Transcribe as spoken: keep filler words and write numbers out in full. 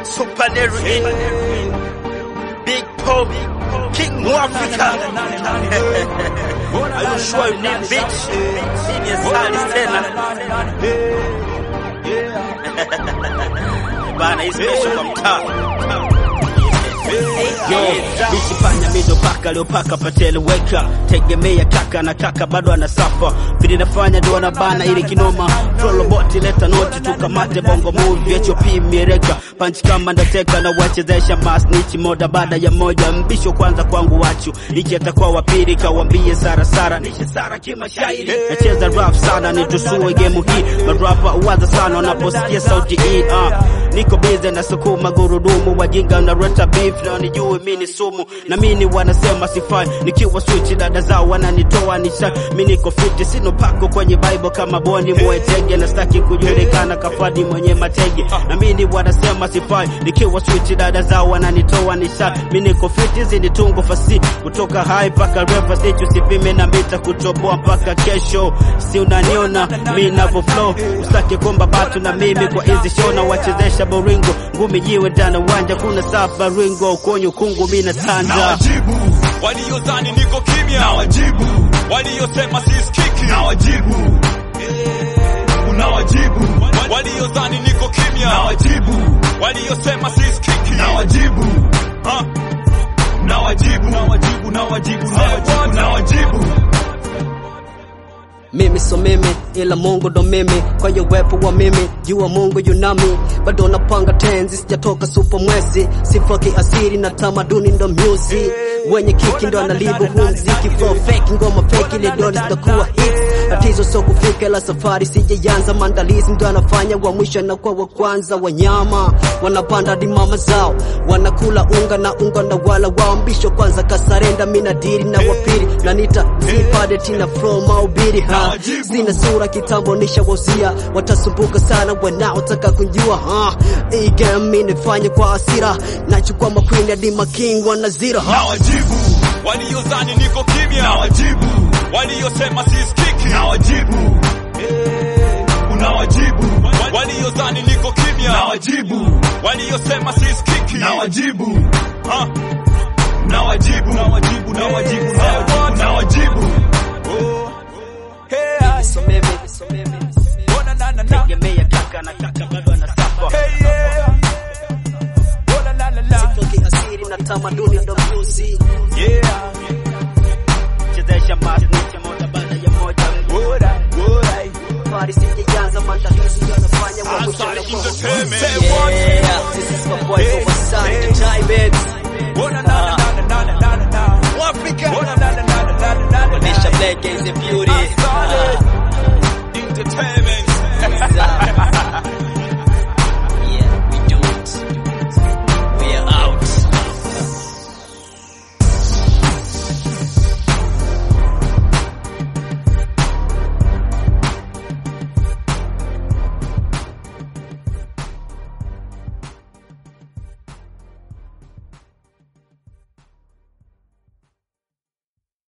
Super Nero in Big Pop King Mwafrika. Are you sure you need bitch? Senior stylist tena bana hii special kwa mtaa. Yo, bichi panya mido paka leo paka patele weka. Tegemea kaka na kaka bado anasafa. Vili nafanya ndo anabana ili kinoma. Troll bot leta noti tukamate bongo movie H O P mireka. Punch kama ndateka na wachezesha masnitch moda baada ya moja. Mbisho kwanza kwangu wachu iki atakuwa wapili kawambie sara sara. Nishe sara kima shairi nacheza rap sana nitusue game hii. Marapa uwaza sana wanaposikia sauti hii. uh. Niko busy na sukuma gurudumu. Wajinga na rota beef na nijue mini sumu. Na mini wanasema sifai nikiwa switch dada zao wananitoa nisha. Mini niko fiti sino pako kwenye bible kama boni mwetege. Na staki kujulikana kafadi mwenye matege. Na mini wanasema sifai nikiwa switch dada zao wananitoa nisha. Mini niko fiti zini tungo fasi kutoka high paka river stage. Usipime na mita kutoboa mpaka kesho. Si unaniona mimi navo flow. Usake komba batu na mimi kwa hizi show. Na wachezesha boringo ngumi jiwe ndana uwanja. Kuna safa ringo ukonyo kungu mina tanda. Na wajibu waliozani niko kimya. Na wajibu waliosema sisikiki. Na wajibu unawajibu waliozani niko kimya. Na wajibu waliosema sisikiki. Na wajibu ha na wajibu na wajibu na wajibu na wajibu. Mimi so mimi ila Mungu ndo mimi. Kwa hiyo wepo wa mimi jua Mungu yunami. Bado napanga tenzi sijatoka super mwezi. Sifa kiasiri na tamaduni ndo music. Wenye kiki ndo analibu huu mziki. Flow fake ngoma fake ile dollars ndo kuwa hits. Tatizo so kufika la safari sijaanza. Maandalizi ndo anafanya wa mwisho na kwa wa kwanza. Wanyama wanapanda di mama zao. Wanakula unga na unga na wala wao. Mbisho kwanza kasarenda mina diri na wapiri. Na nita zipade tina flow maubiri ha. Sina sura kitambo nisha wazia. Watasumbuka sana wanaotaka kunjua ha. Hii game mimi nifanye kwa asira. Nachukua maqueen hadi making wanazira ha. Na wajibu waliozani niko kimya. Na wajibu waliosema sisikiki. Na wajibu unawajibu waliozani niko kimya. Na wajibu waliosema sisikiki. Na wajibu ha na wajibu na wajibu na wajibu na wajibu. Hey, so mimi, so mimi. Bona na na na. Tegemea kaka na kaka bado anasafa. Hey yeah. Bona na na na. Sifoki asiri na tamaduni ndo music. Yeah. Chezesha masnitch moda baada ya moja. Would I, would I? Party sijaanza maandalizi yanafanya wa mwisho na kwa. Yeah, this is my boy from Masai Tibet. Bona na na na na na na na. Africa. Bona na na na na na na. Nisha Black is a beauty.